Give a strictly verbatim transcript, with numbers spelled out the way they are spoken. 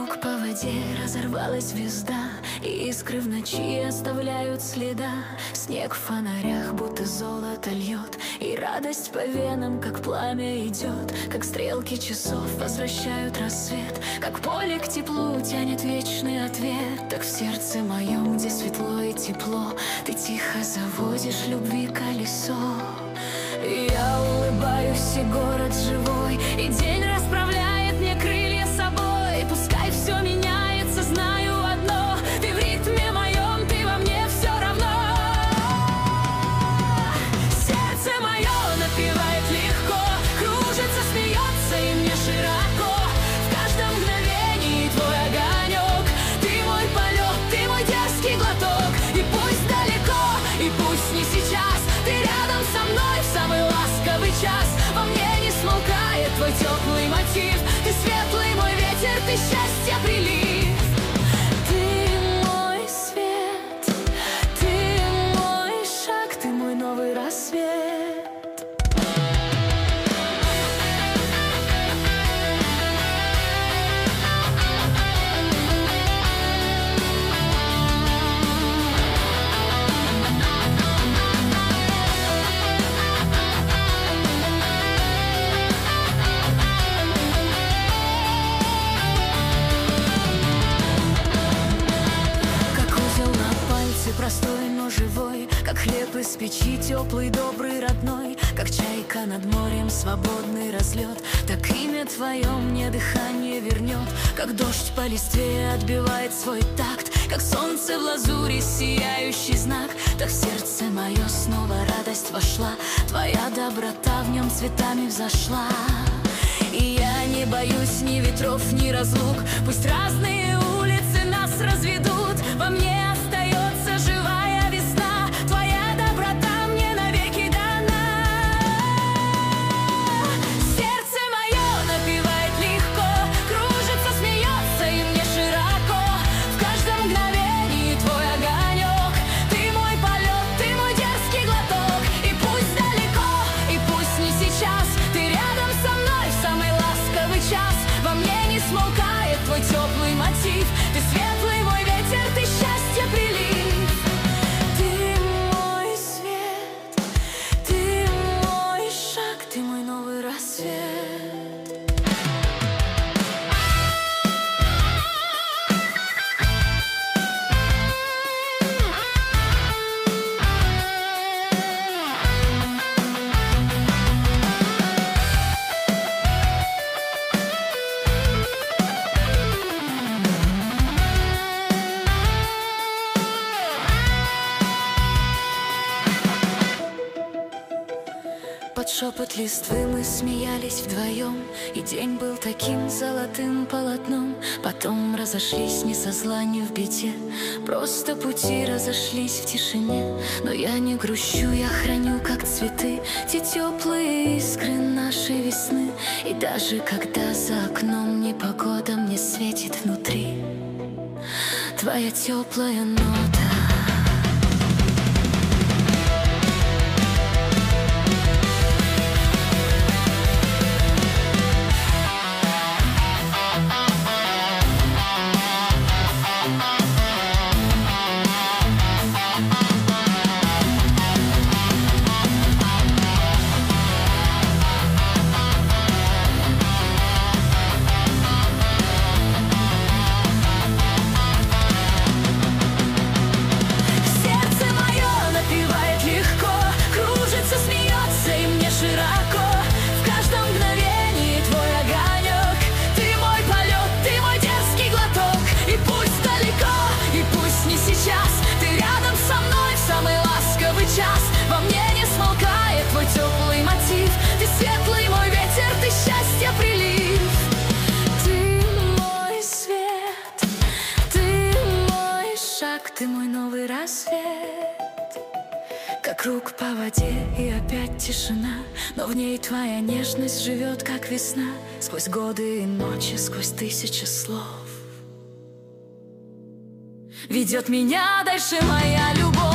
Вокруг по воде разорвалась звезда, и искры в ночи оставляют следа. Снег в фонарях будто золото льет, и радость по венам, как пламя идет. Как стрелки часов возвращают рассвет, как поле к теплу тянет вечный ответ. Так в сердце моем, где светло и тепло, ты тихо заводишь любви колесо. И я улыбаюсь, и город живой, и день расправляет мне крылья собой. Пускай все меняется, знаю одно: ты в ритме моем, ты во мне все равно. Сердце мое напевает легко, кружится, смеется и мне широко. В каждом мгновении твой огонек, ты мой полет, ты мой дерзкий глоток. И пусть далеко, и пусть не сейчас, ты рядом со мной в самый ласковый час. Во мне не смолкает твой теплый мотив, ты светлый мой ветер, ты счастье прилив. Ты мой свет, ты мой шаг, ты мой новый рассвет. Простой, но живой, как хлеб из печи, теплый, добрый, родной. Как чайка над морем, свободный разлет, так имя твое мне дыхание вернет. Как дождь по листве отбивает свой такт, как солнце в лазури, сияющий знак. Так в сердце мое снова радость вошла, твоя доброта в нем цветами взошла. И я не боюсь ни ветров, ни разлук, пусть разные улицы нас разведут. Во мне остается живая весна, твоя доброта мне навеки дана. Сердце мое напевает легко, кружится, смеется и мне широко. В каждом мгновении твой огонек, ты мой полет, ты мой дерзкий глоток. И пусть далеко, и пусть не сейчас, ты рядом со мной в самый ласковый час. Во мне не смолкает твой теплый мотив, ты светлый мой ветер, ты счастье прилив. Ты мой свет, ты мой шаг, ты мой новый рассвет. Под шепот листвы мы смеялись вдвоем, и день был таким золотым полотном. Потом разошлись не со зла, не в беде, просто пути разошлись в тишине. Но я не грущу, я храню, как цветы, те теплые искры нашей весны. И даже когда за окном непогода, мне светит внутри твоя теплая нота. Во мне не смолкает твой теплый мотив, ты светлый мой ветер, ты счастье прилив. Ты мой свет, ты мой шаг, ты мой новый рассвет. Как круг по воде и опять тишина, но в ней твоя нежность живет, как весна. Сквозь годы и ночи, сквозь тысячи слов ведет меня дальше моя любовь.